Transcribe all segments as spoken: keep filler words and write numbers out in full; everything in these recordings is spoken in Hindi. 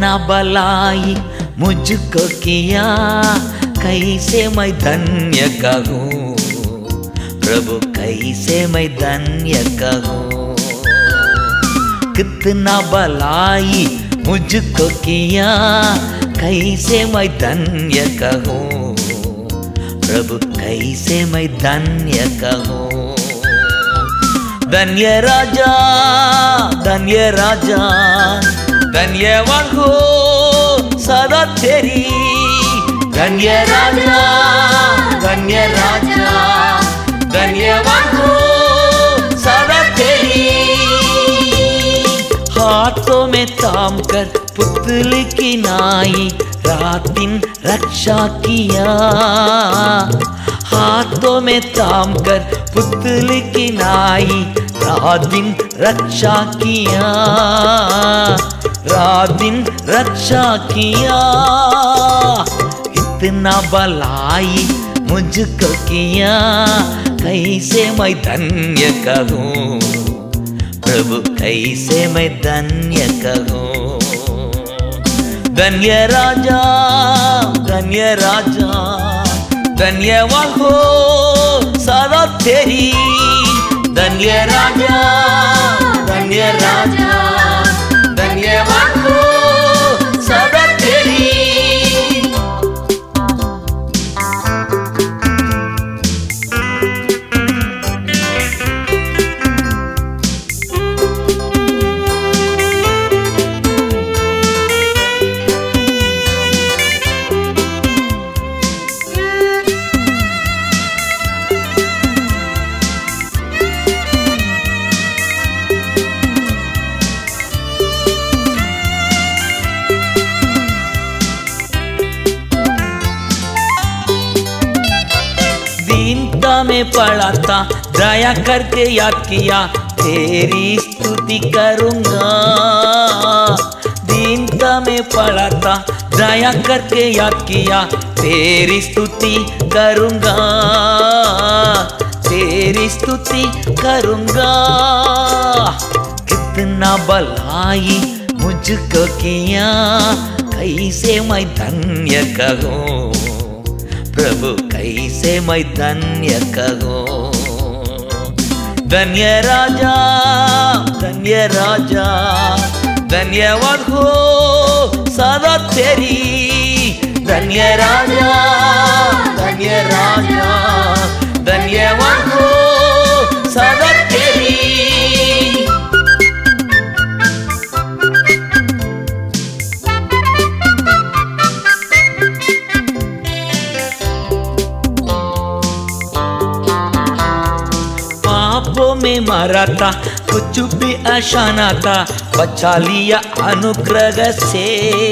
कितना भलाई मुझको किया, कैसे मैं धन्य कहूँ प्रभु, कैसे मैं धन्य कहूँ। कितना भलाई मुझको किया, कैसे मैं धन्य कहूँ प्रभु, कैसे मैं धन्य कहूँ। धन्य राजा धन्य राजा, धन्यवाद हो सदा तेरी। धन्य राजा धन्य राजा, धन्यवाद हो सदा तेरी। हाथों में थाम कर पुतली की नाई रात दिन रक्षा किया। हाथों में थाम कर पुतली की नाई रात दिन रक्षा किया, रात दिन रक्षा किया। इतना भलाई मुझको किया, कैसे मैं धन्य कहूँ प्रभु, कैसे मैं धन्य कहूँ। धन्य राजा धन्य राजा, धन्यवाद हो सदा तेरी। धन्य राजा धन्य राजा, धन्यवाद हो सदा तेरी। दीनता में पड़ा था, दया करके याद किया, तेरी स्तुति करूँगा। दीनता में पड़ा था, दया करके याद किया, तेरी स्तुति करूँगा, तेरी स्तुति करूँगा। कितना भलाई मुझको किया, कैसे मैं धन्य कहूँ प्रभु, कैसे मैं धन्य कहूँ। धन्य राजा धन्य राजा, धन्यवाद हो सदा तेरी। धन्य राजा धन्य राजा, धन्यवाद हो सदा तेरी। पापों में मारा था, कुछ भी आशा न था, बचा लिया अनुग्रह से।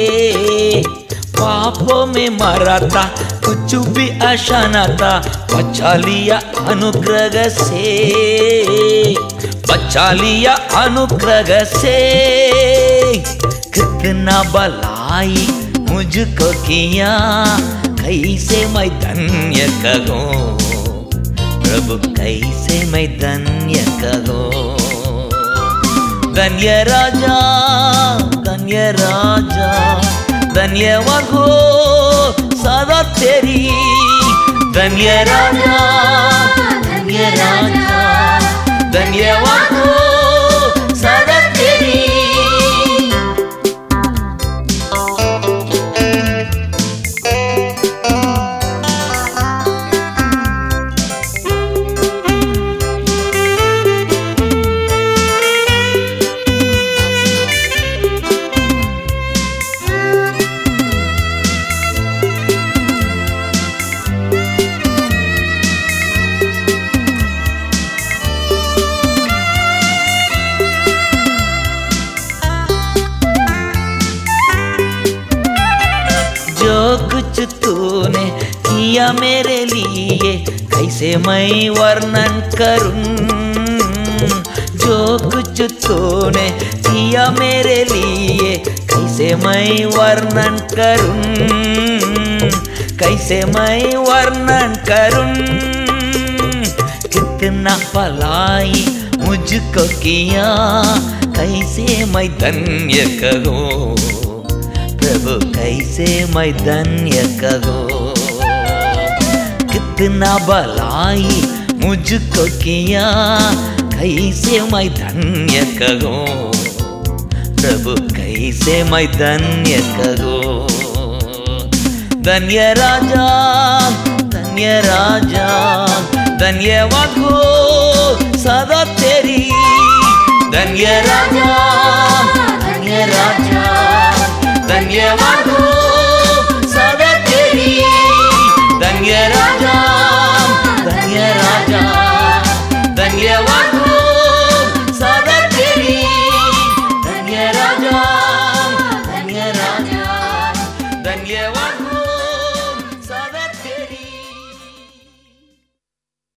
पापों में मारा था, कुछ भी आशा न था, बचा लिया अनुग्रह से, बचा लिया अनुग्रह से। कितना भलाई मुझको किया, कैसे मैं धन्य कहूँ प्रभु, कैसे मैं धन्य कहूँ। धन्य राजा धन्य राजा, धन्यवाद हो सदा तेरी। धन्य राजा धन्य राजा, धन्यवाद हो सदा तेरी। जो कुछ तूने किया मेरे लिए, कैसे मैं वर्णन करूं। जो कुछ तूने किया मेरे लिए, कैसे मैं वर्णन करूं, कैसे मैं वर्णन करूं। कितना भलाई मुझको किया, कैसे मैं धन्य कहूँ प्रभु कैसे मैं धन्य कहूँ, कितना भलाई मुझको किया, कैसे मैं धन्य कहूँ, प्रभु कैसे मैं धन्य कहूँ। धन्य राजा धन्य राजा धन्यवाद हो सदा तेरी, धन्य राजा धन्य राजा धन्यवाद हो सदा तेरी, धन्य